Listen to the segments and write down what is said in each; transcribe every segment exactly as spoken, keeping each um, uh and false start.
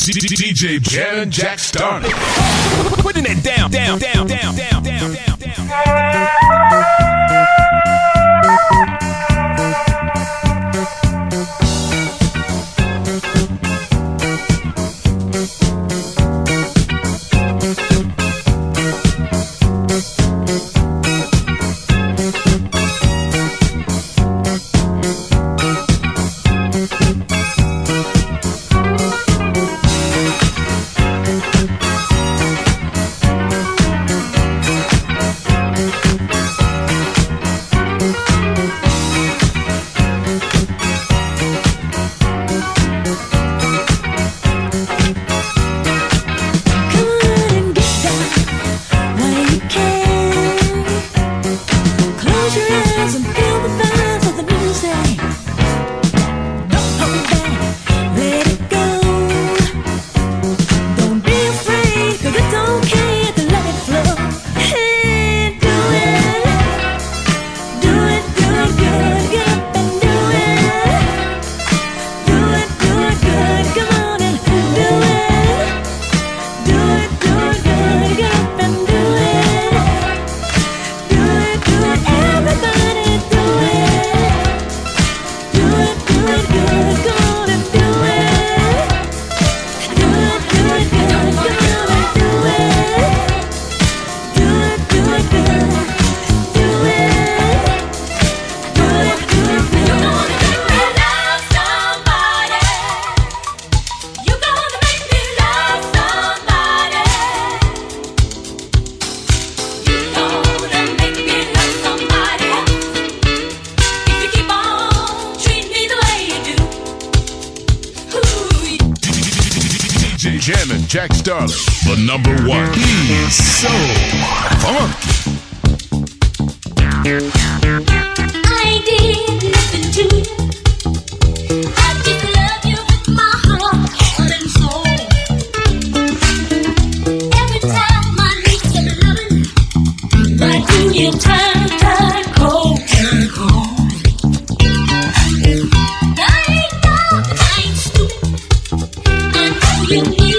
D J Jam and Jack Starley. Putting it down, down, down, down, down, down, down, down. Jammin' Jack Starley, the number one. He's so funky. I did nothing to you. I just love you with my heart and soul. Every time I need some loving, why do you turn, turn cold, turn cold? I ain't dumb, I ain't stupid. I know you need.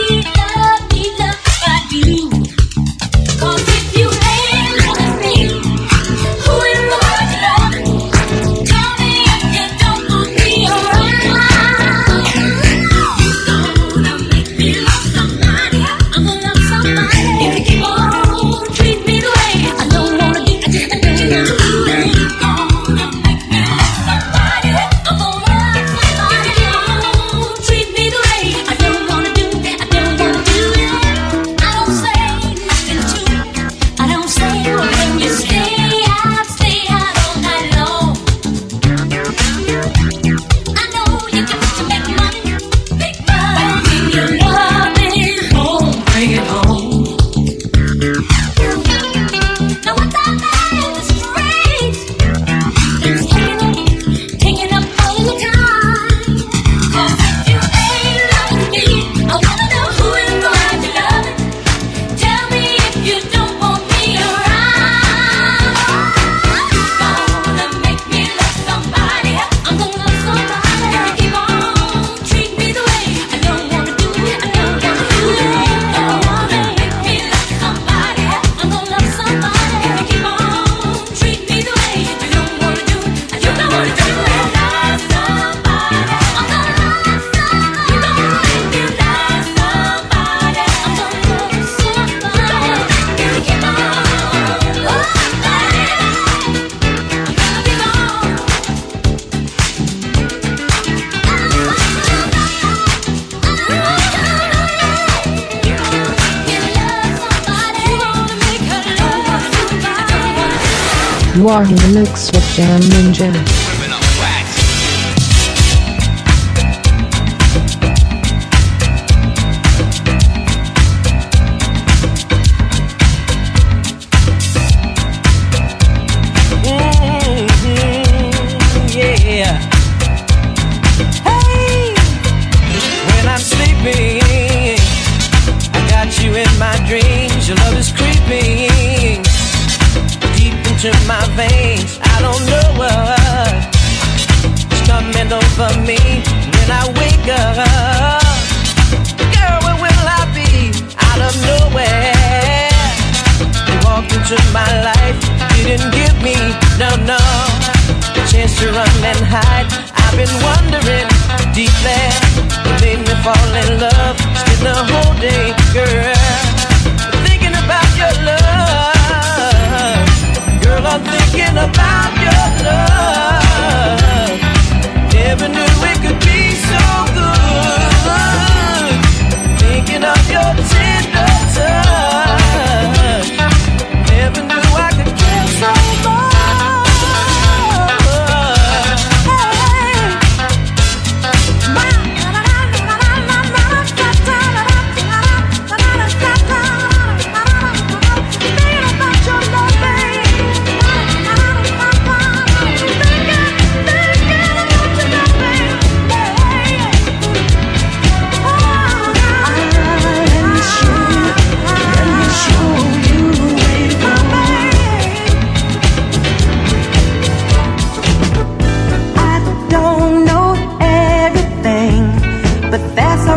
You are in the mix with Jam and Jam. My veins, I don't know what's coming over me when I wake up. Girl,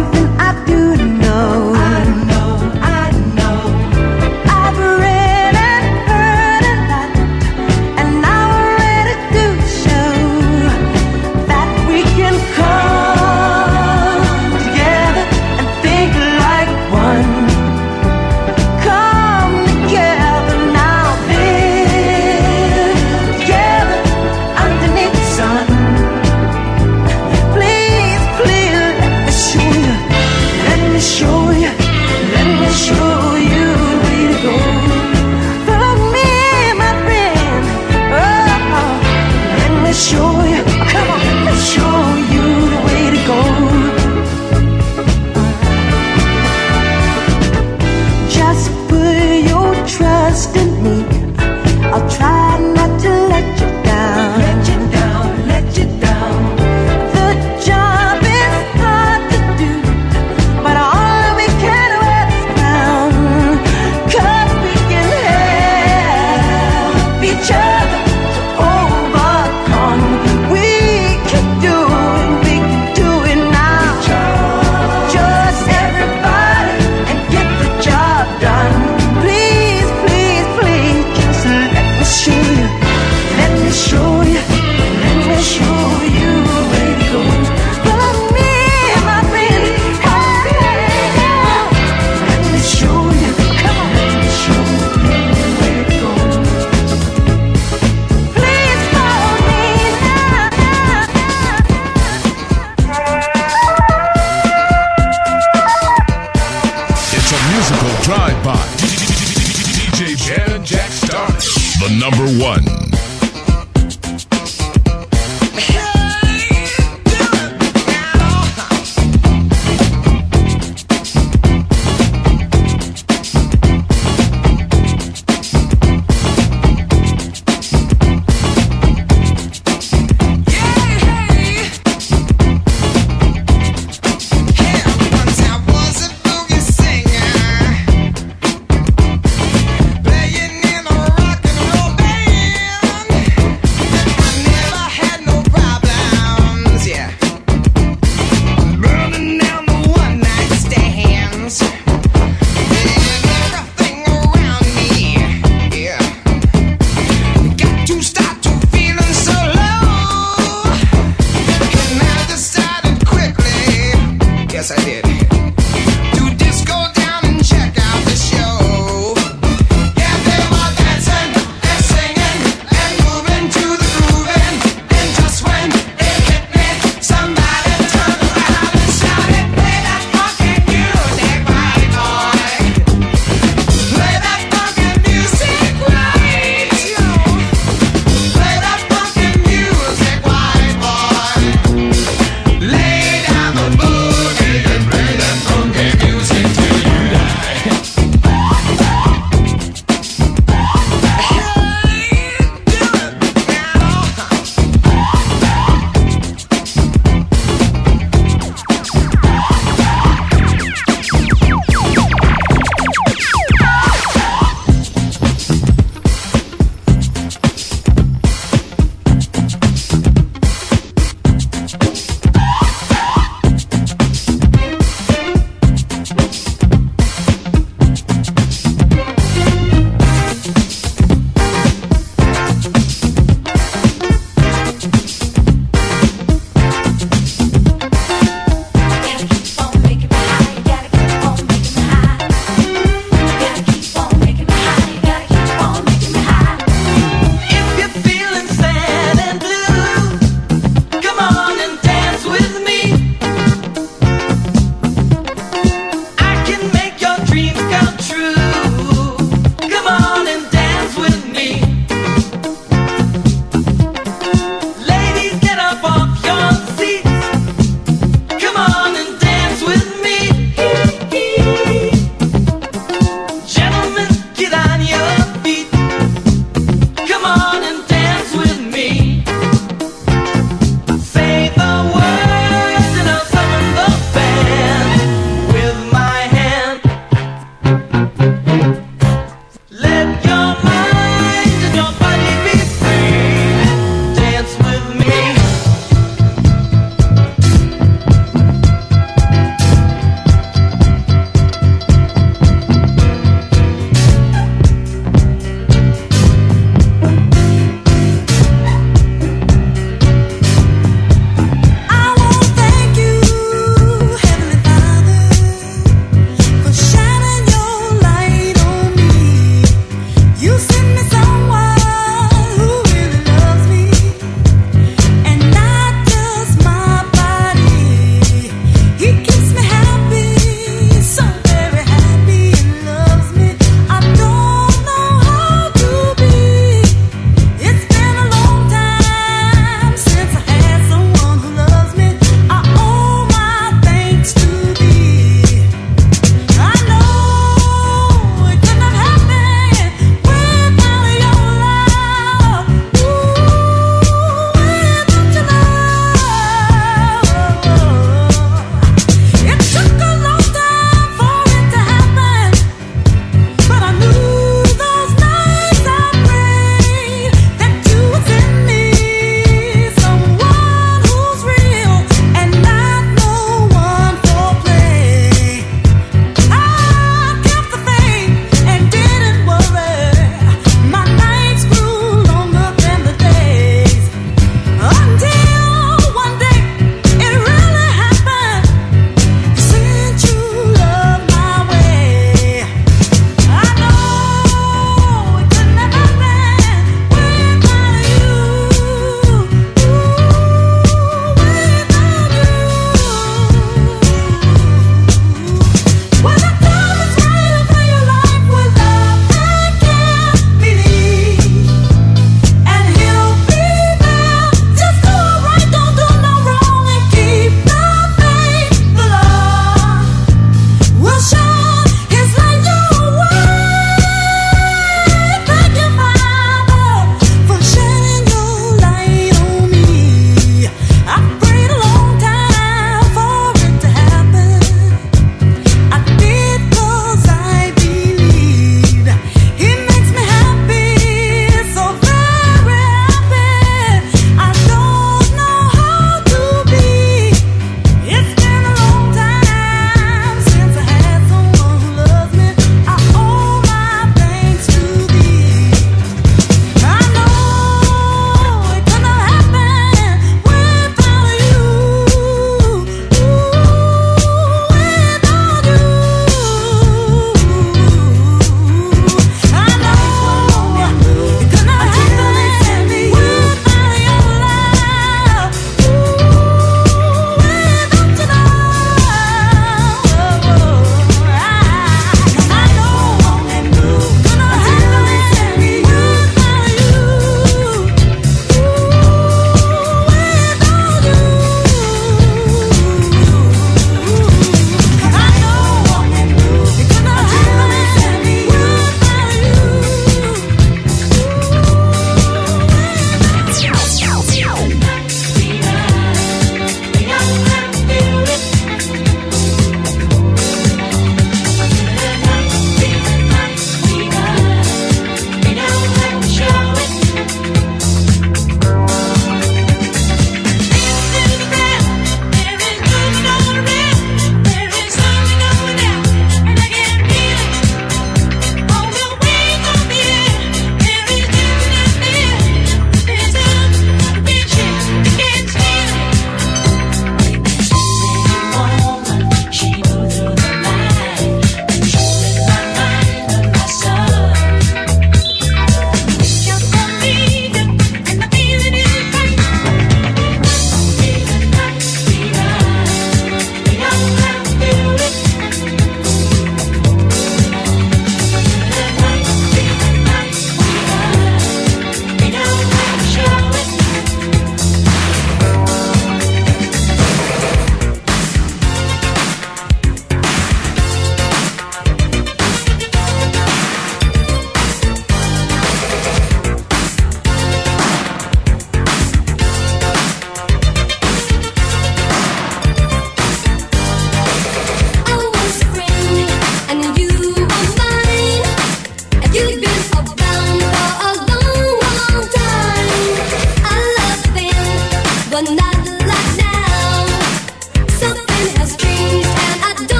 something I do know. I know, I know. I've read and heard a lot, and now we're ready to show that we can come together and think like one. Come together now, live together underneath the sun. Please, please, let me show you, let me show you, let me show you the way to go. Follow me, my friend. Oh, let me show you. Come on, let me show you the way to go. Just put your trust in me. I'll try not to let you down. Let you down, let you down. The job is hard to do, but all we can work is round. 'Cause we can help each other to overcome. We can do it, we can do it now. Just everybody and get the job done. Please, please, please, just let me show you, let me show you, let me show you the way to go. Follow me, my friend. Hey, let me show you, come on, let me show you the way to go. Please follow me now. It's a musical drive-by. D J Jan and Jack Starley, the number one. Playing in a rock and roll band.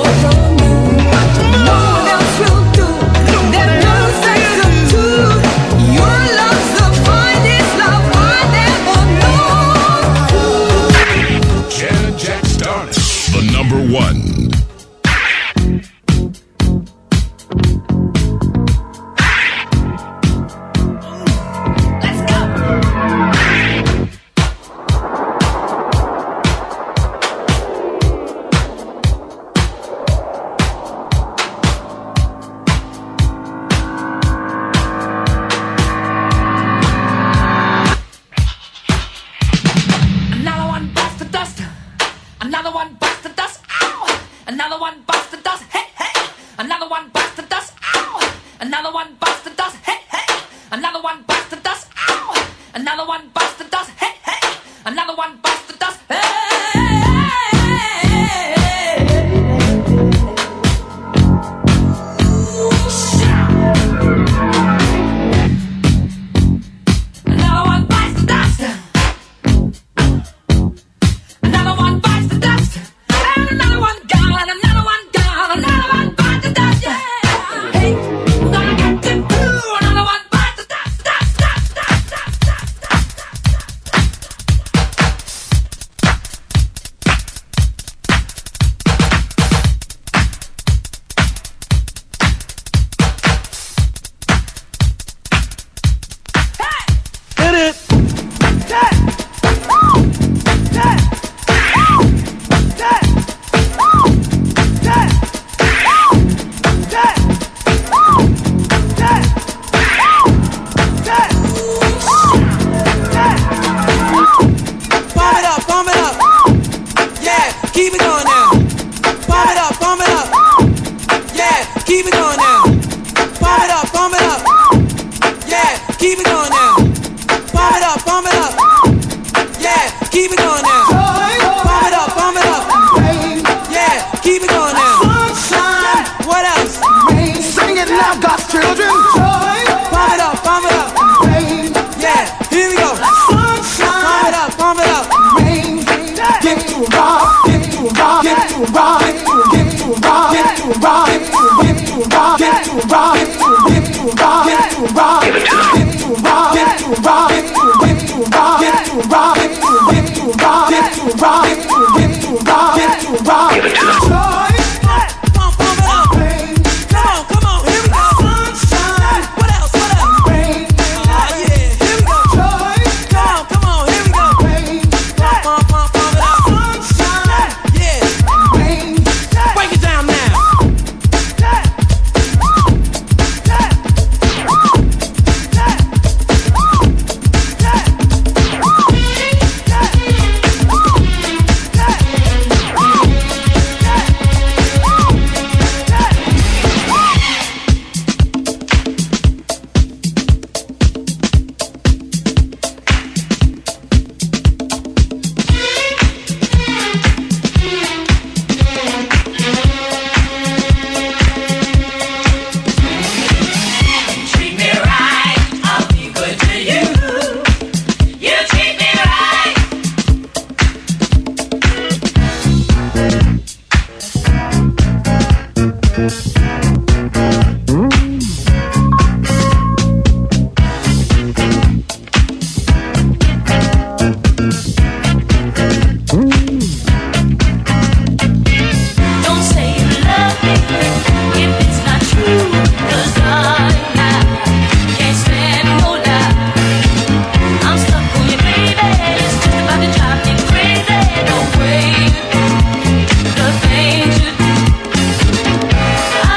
I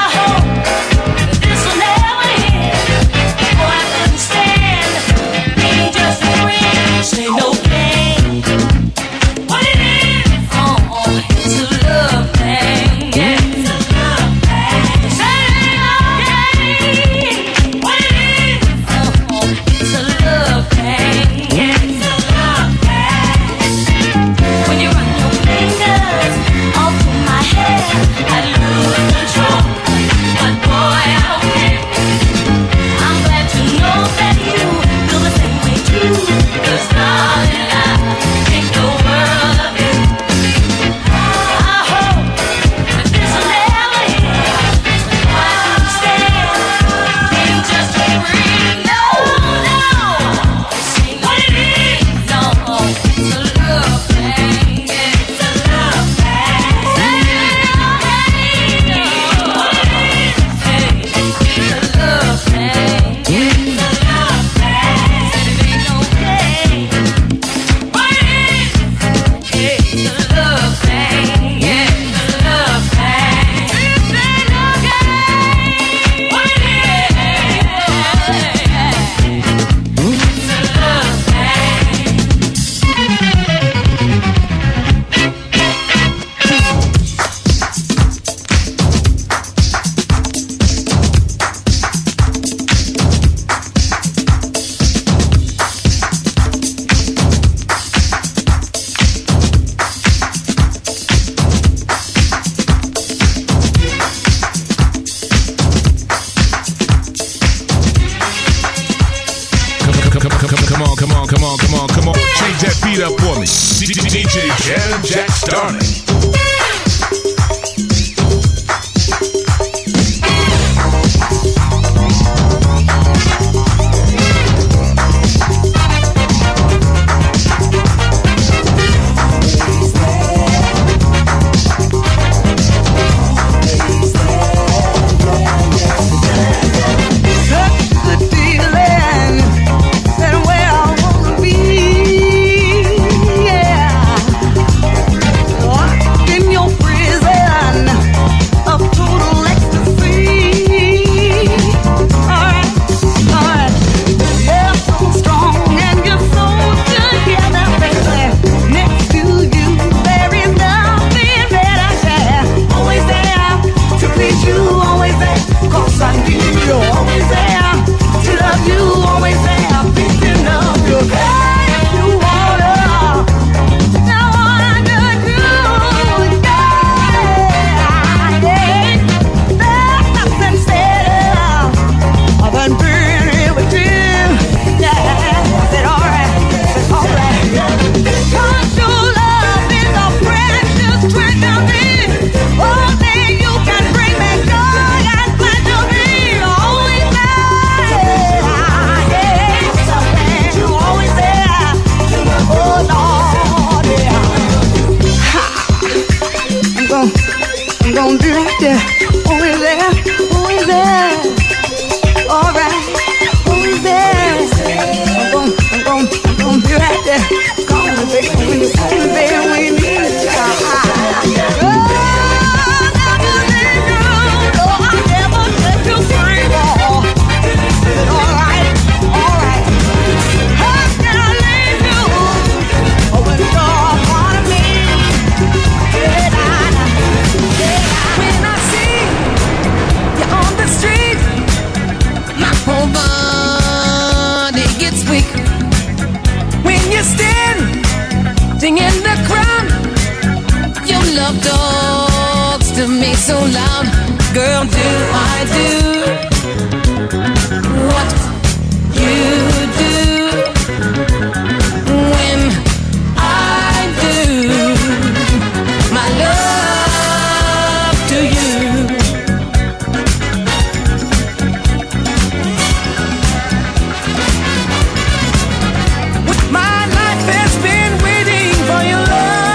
beat up for me. D J Jan and Jack Starnick.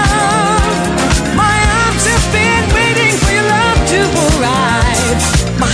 My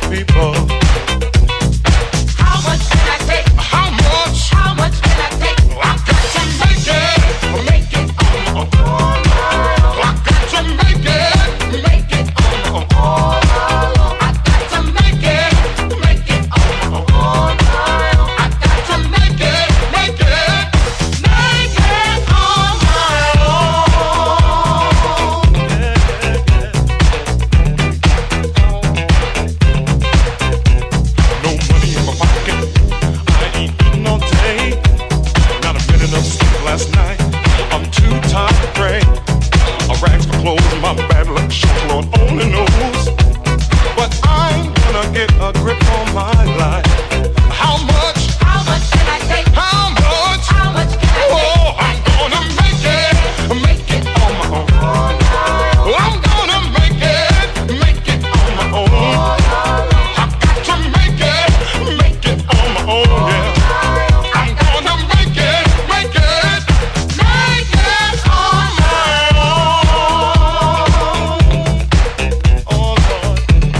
people. How much can I take? How much? How much can I take? I got to make it, make it on my own. I got to make it, make it on my own. I got to make it, make it on my own. I got to make it, make it, make it on my own. No money in my pocket, I ain't eating all day. Not a minute of sleep last night, I'm too tired to pray. I rags for clothes and my bad luck, sure Lord only knows. But I'm gonna get a grip on my life. How much? How much can I take? How much? How much can I take? Oh, I'm gonna make it, make it on my own. I'm gonna make it, make it on my own. I got to make it, make it on my own, yeah. I'm gonna make it, make it, make it on my own. Oh, Lord.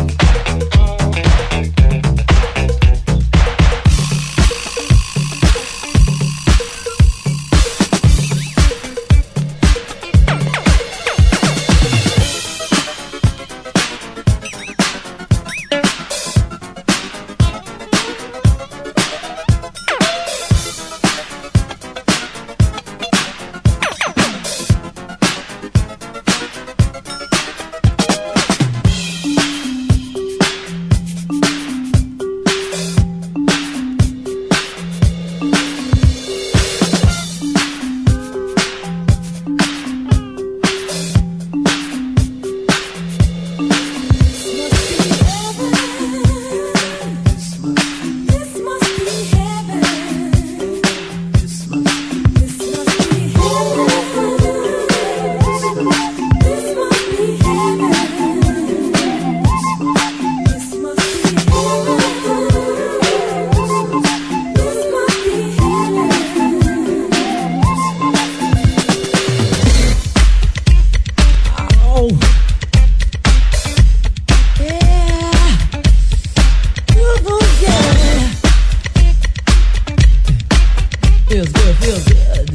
Feels good, feels good.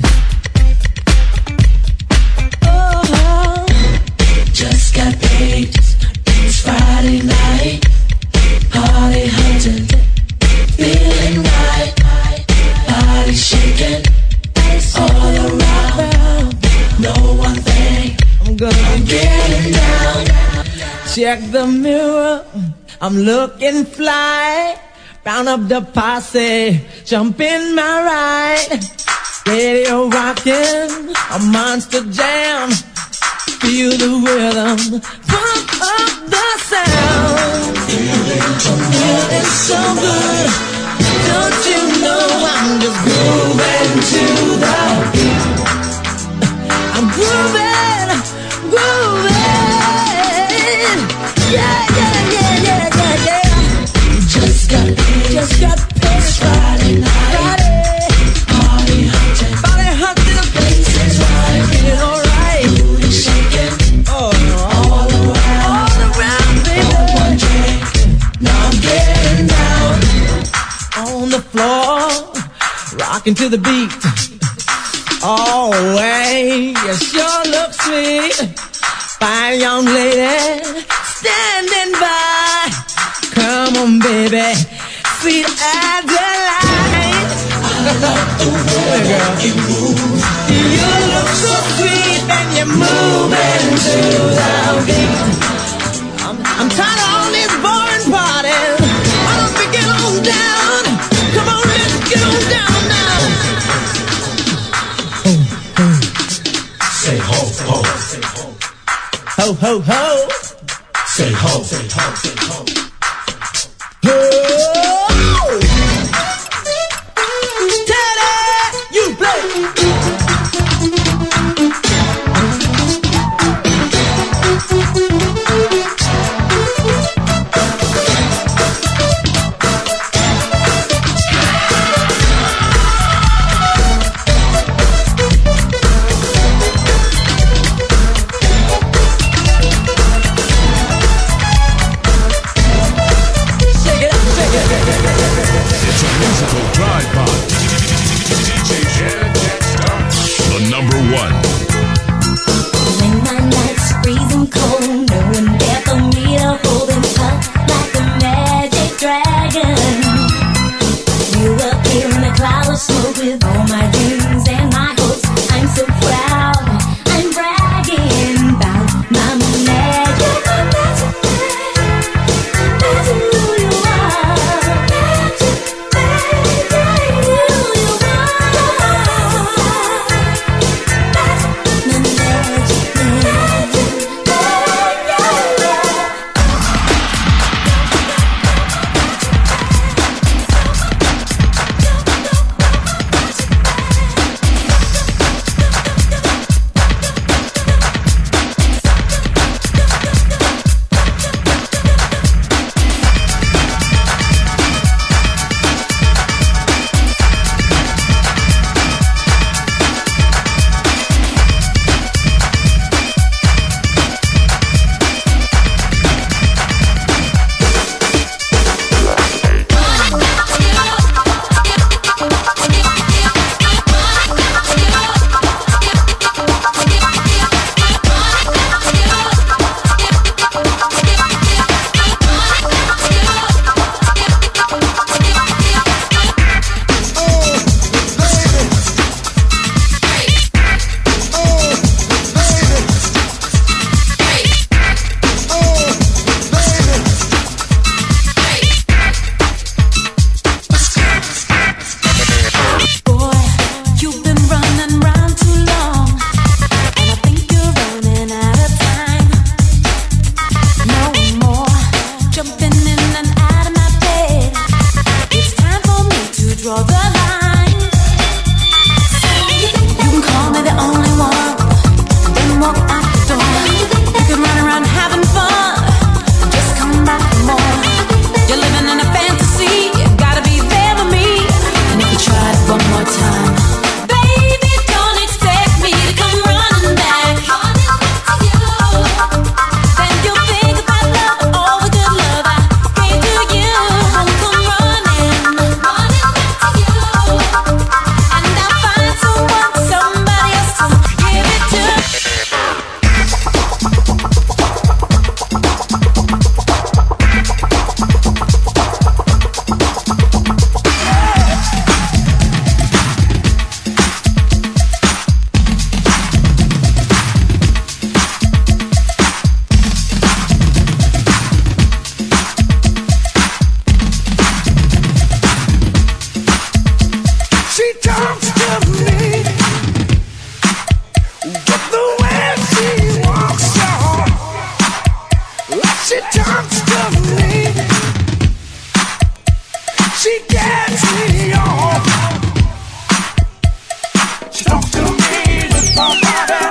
Oh, just got paid. It's Friday night. Party hunting. Feeling right. Body shaking. All around. No one thing. I'm gonna be getting down. Check the mirror. I'm looking fly. Round up the posse, jump in my ride. Radio rocking, a monster jam. Feel the rhythm, pump up the sound. Feeling so good, don't you know I'm just grooving to the beat. I'm grooving, grooving. Yeah, yeah, yeah, yeah, yeah, yeah. Just got paid, just got paid. It's Friday night. Friday. Party hunting, party hunting. The place is right, feeling alright. Booty shaking, oh no, all around, all around, baby. One drink, now I'm getting down on the floor, rocking to the beat. Oh way, you sure look sweet. Fine young lady, standing by. Come on, baby, sweet as the light. I love the way you move. You look so sweet and you're moving to the beat. I'm, I'm tired of all these boring parties. Why don't we get on down? Come on, let's get on down now. Ho, ho. Say ho, ho. Ho, ho, ho. Say ho, say ho, say ho. Teddy, you play. She talks to me. She gets me off. She talks to me with my body.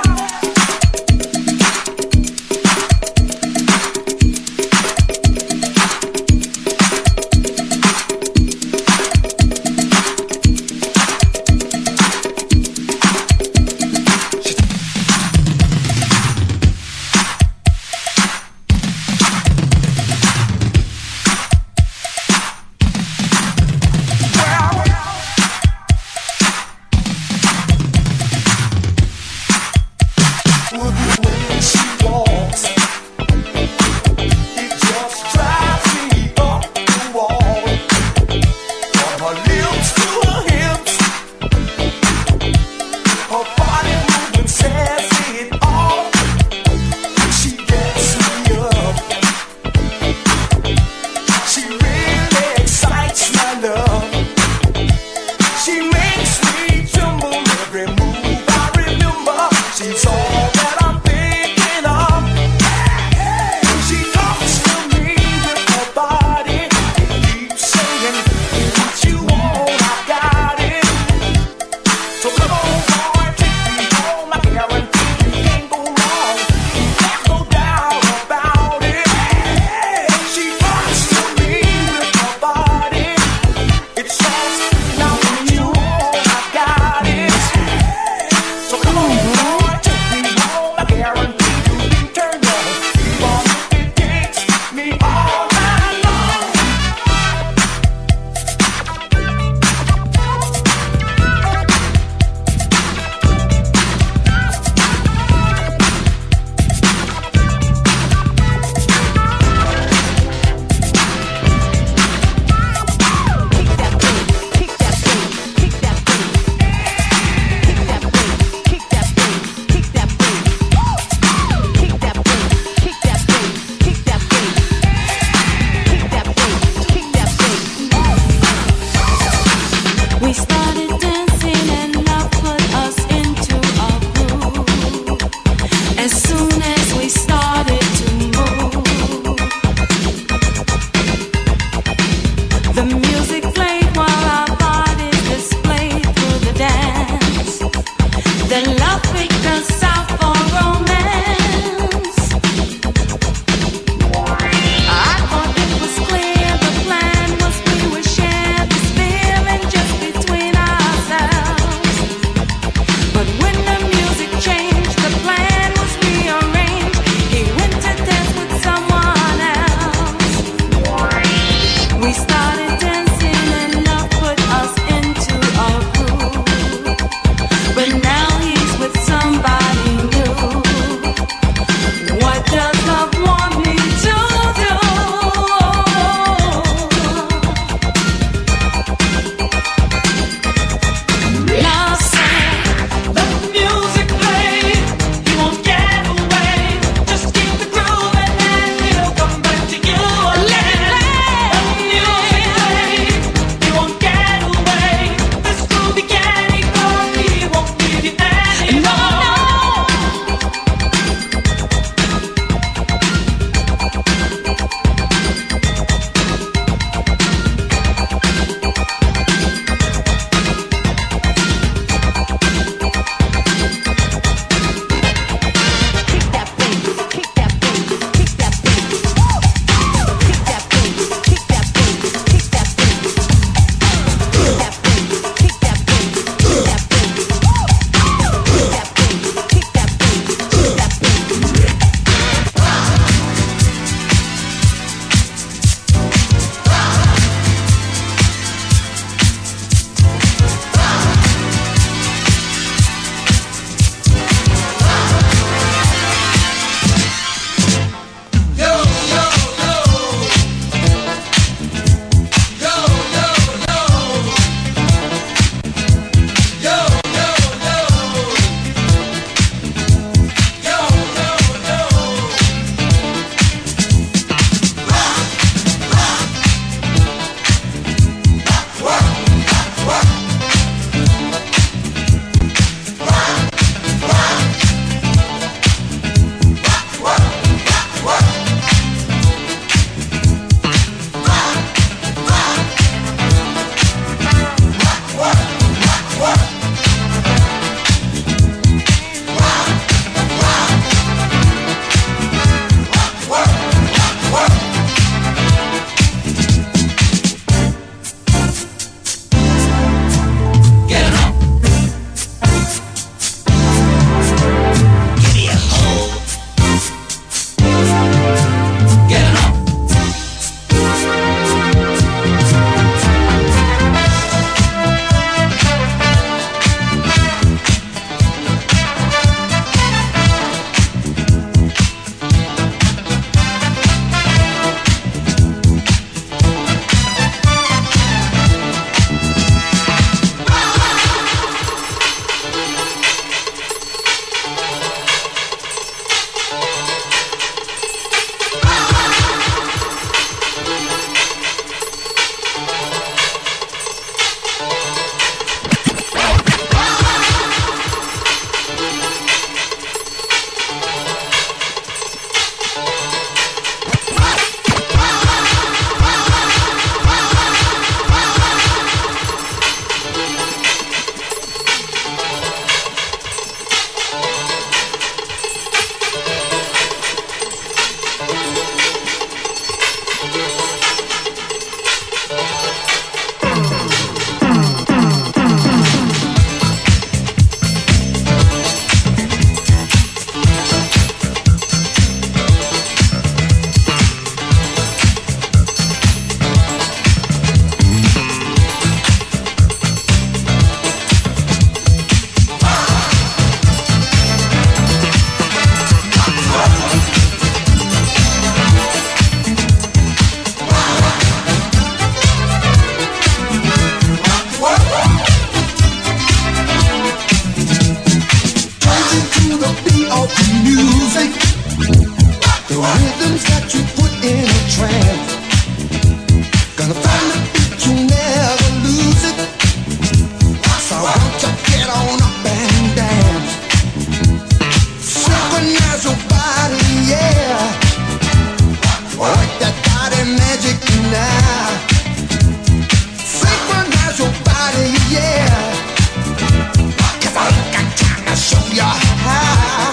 Work that body magic now. Synchronize your body, yeah. 'Cause I got time to show you how.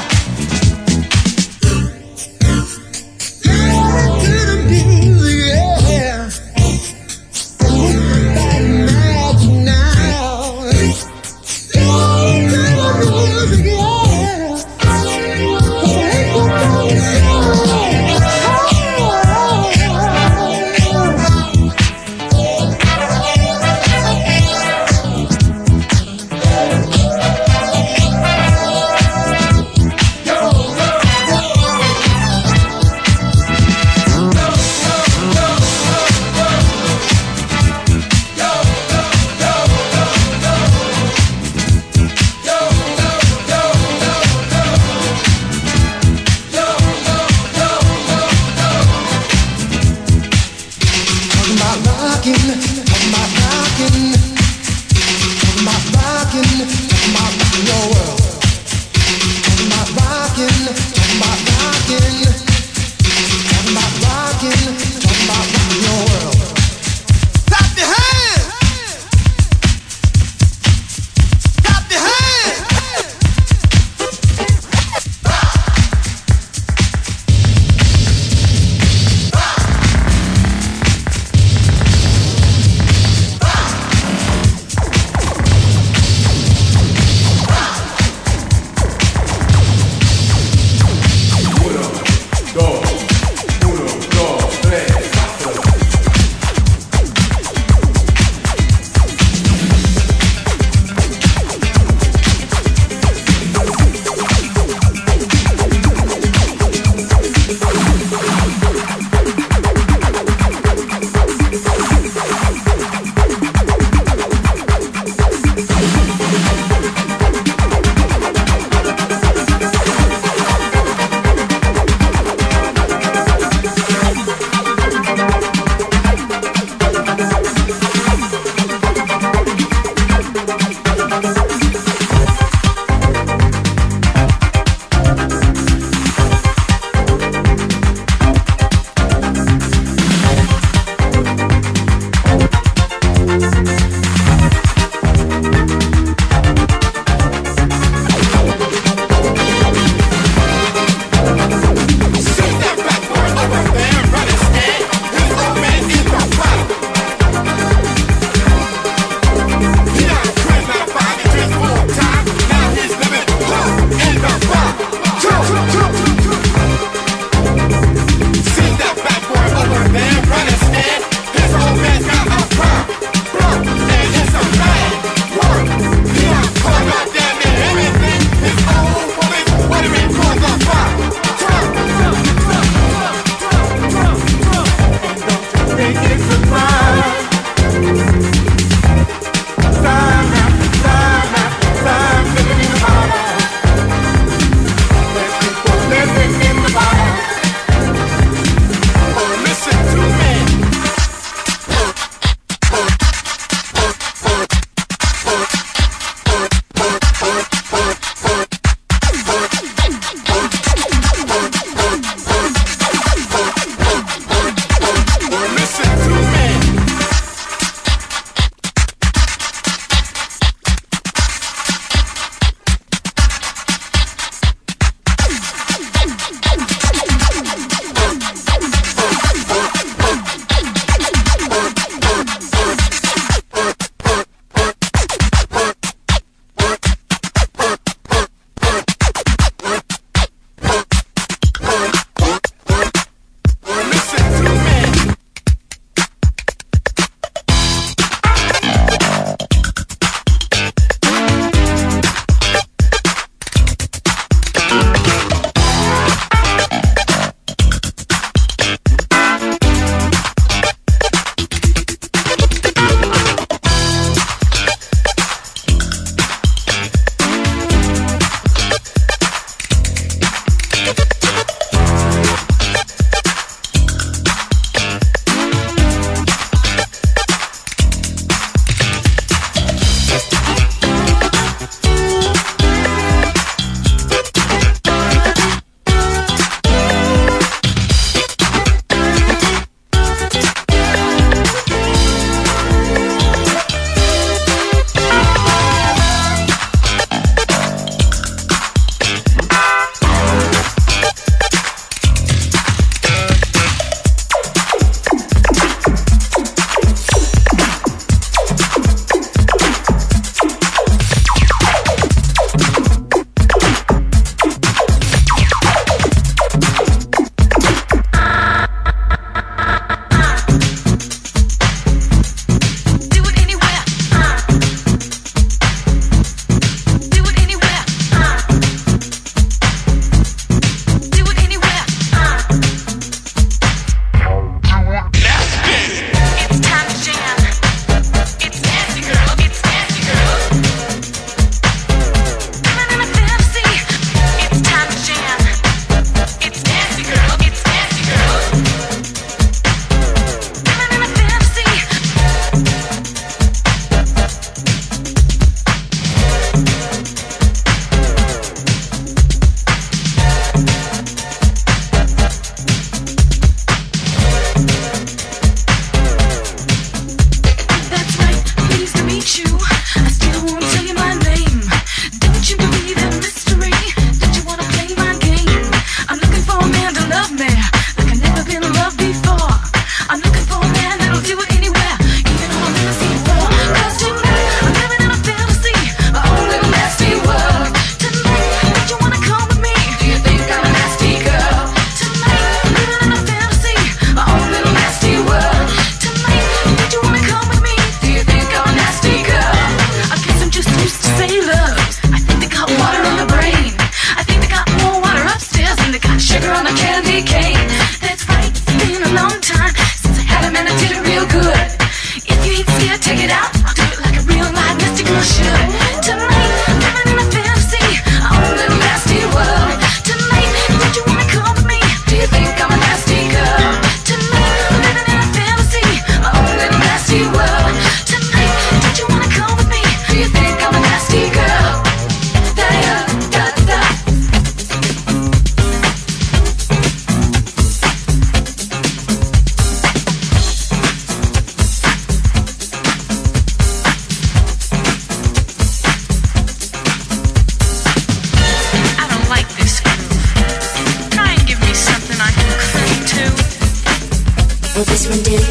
Well, this one did.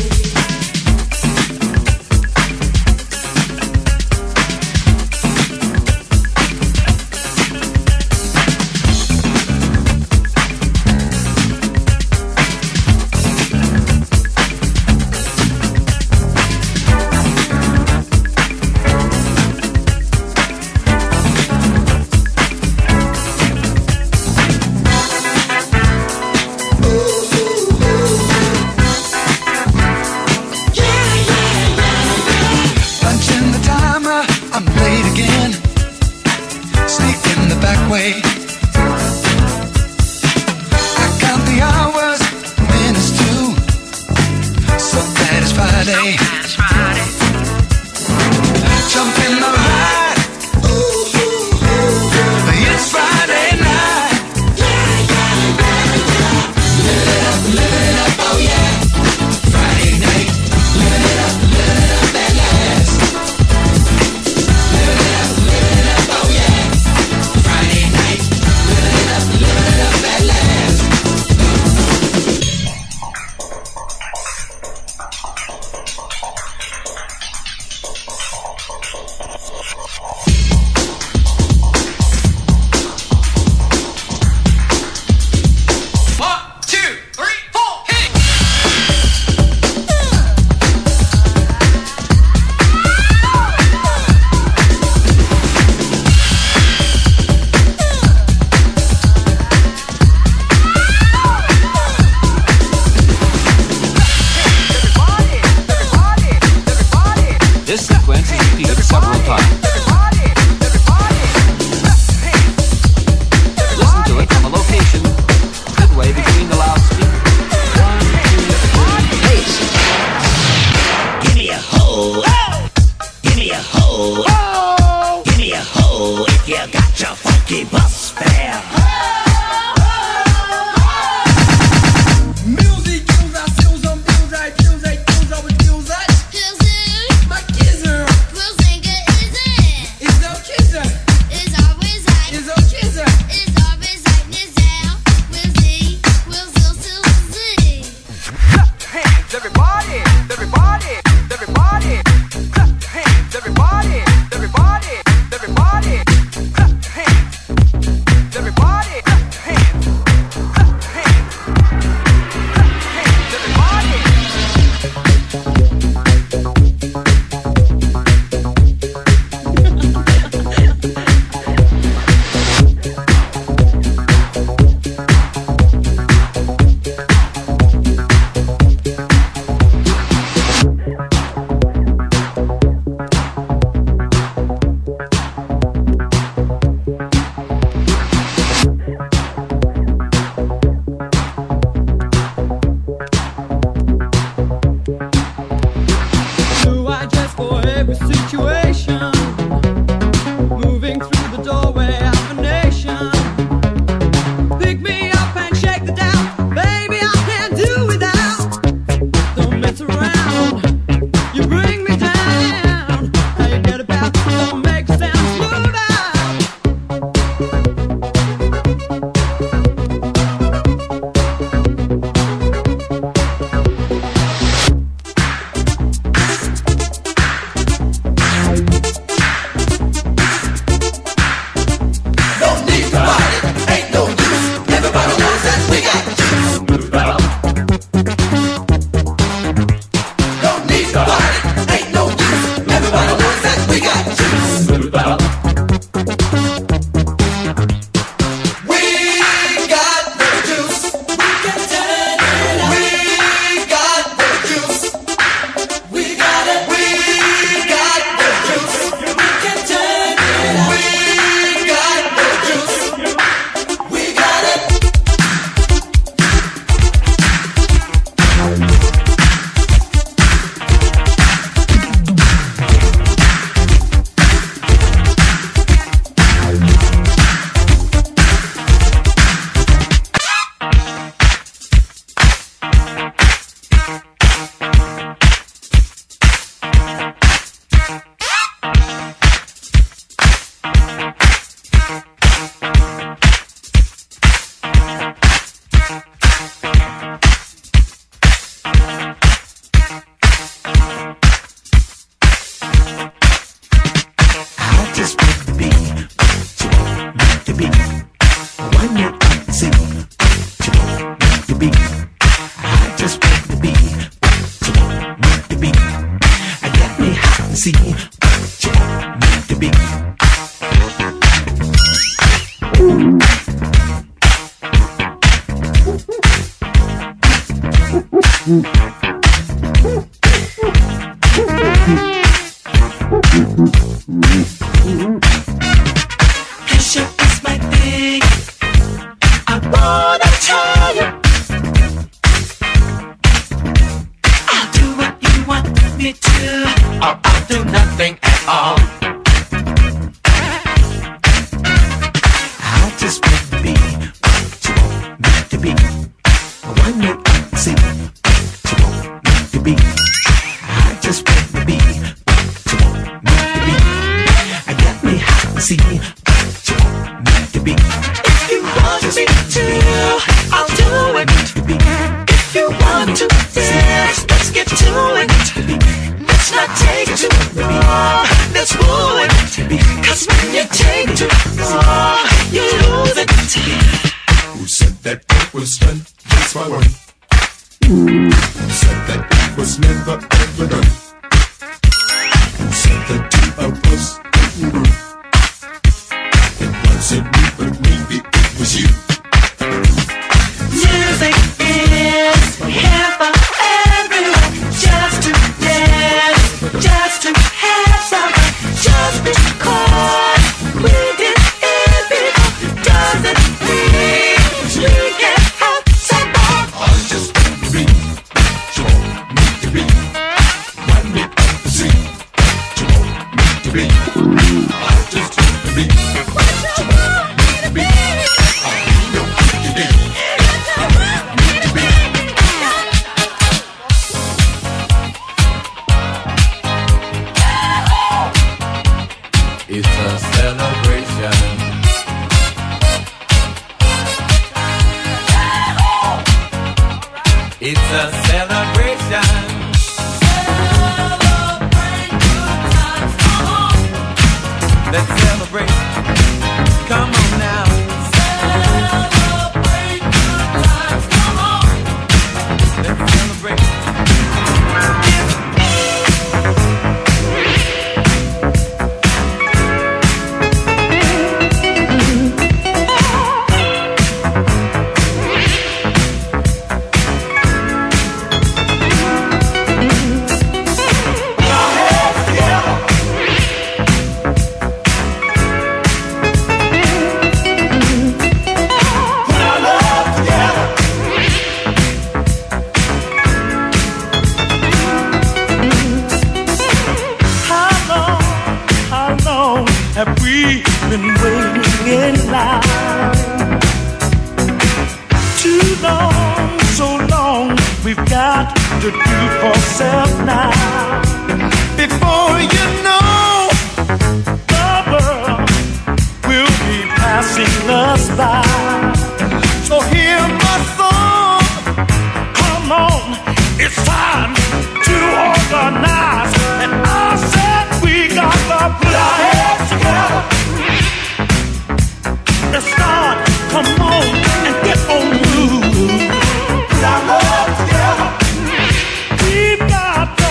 see what you want me to be. Pressure is my thing. I wanna tell you, I'll do what you want me to, or I'll do nothing at all. I just want to be what you want me to be. One day I'll see what you want me to be. I just want to be what you want me to be. I got me hot to see what you want me to be. If you want me to, I'll do it. If you want to dance, let's get to it. Let's not take too long, let's woo it. Cause when you take too long, you lose it. Who said that it was done? That's my word. Who said that it was never ever done? Who said that two of us didn't grow? It wasn't me, but maybe it was you. Music is here for everyone, just to dance, just to have some, just because we did it before, doesn't mean we can have some more. I just want to be what you want me to be. One day I'll see what you want me to be. I just want to be what you want me to be. I know what you do. It's a celebration. It's a celebration. Let's celebrate. Come on now. Celebrate good times. Come on. Let's celebrate. Have we been waiting in line? Too long, so long, we've got to do for self now. Before you know, the world will be passing us by. So hear my song, come on, it's time to organize. And I said we got to put our heads together. Let's start, come on, and get on the move. Put our love together. We've got to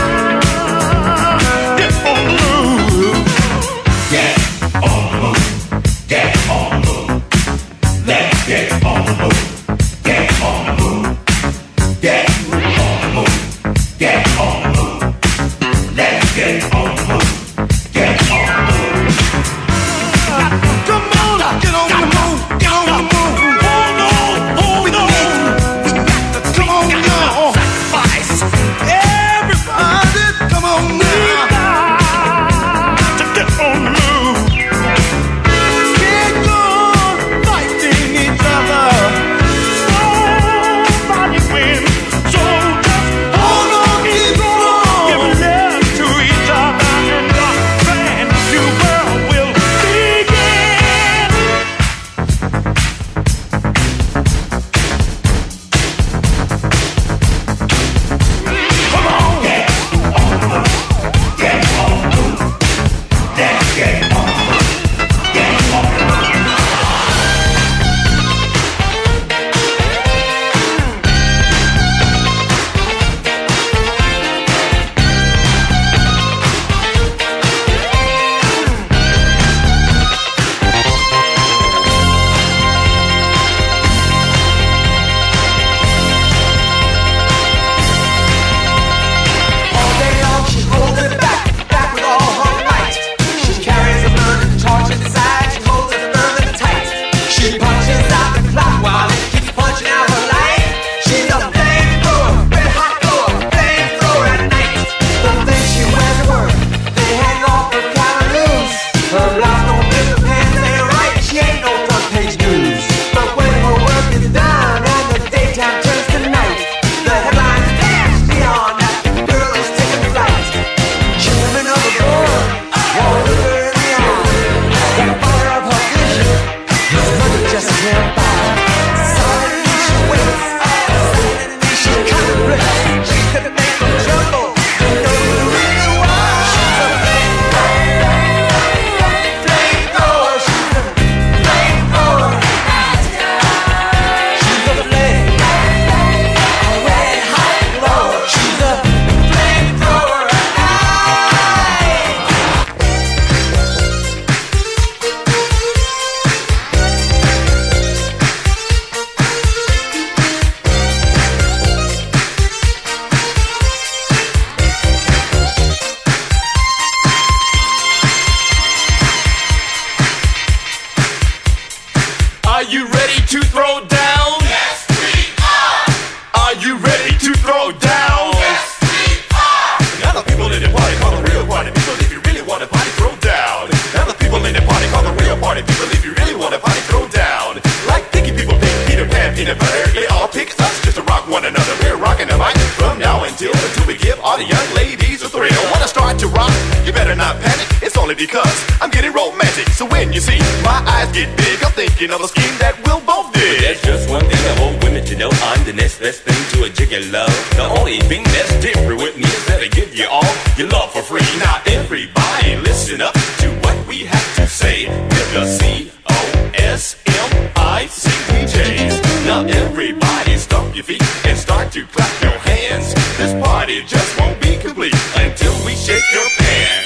get on the move. Get on the move. Get on the move. Let's get on the move. Get on the move. Get on the move. Get on the move. Let's get on the move. Get on the move. Come on, get on the move. Get on the move. Hold on, hold on. We got to because I'm getting romantic. So when you see my eyes get big, I'm thinking of a scheme that we'll both dig. But there's just one thing I want women to know. I'm the next best thing to a jiggy love. The only thing that's different with me is that I give you all your love for free. Now everybody listen up to what we have to say with the C O S M I C D Js. Now everybody stomp your feet and start to clap your hands. This party just won't be complete until we shake your pants.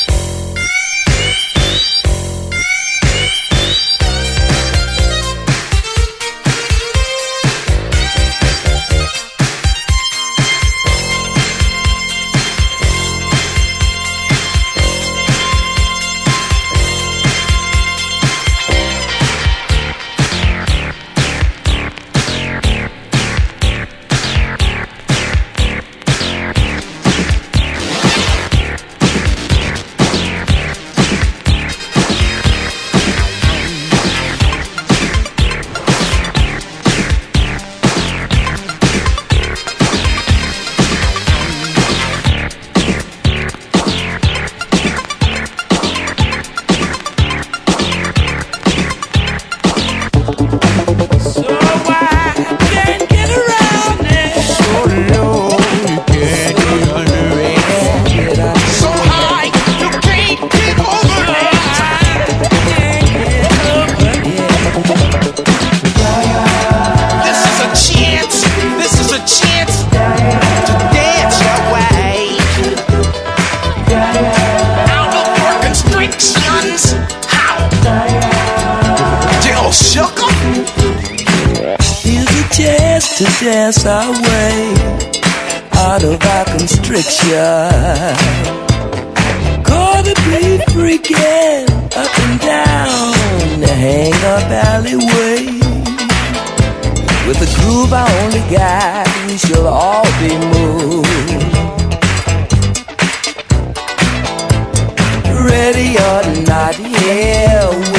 To dance our way out of our constriction. Gonna be freaking up and down the hang-up alleyway. With the groove I only got, we shall all be moved. Ready or not, yeah.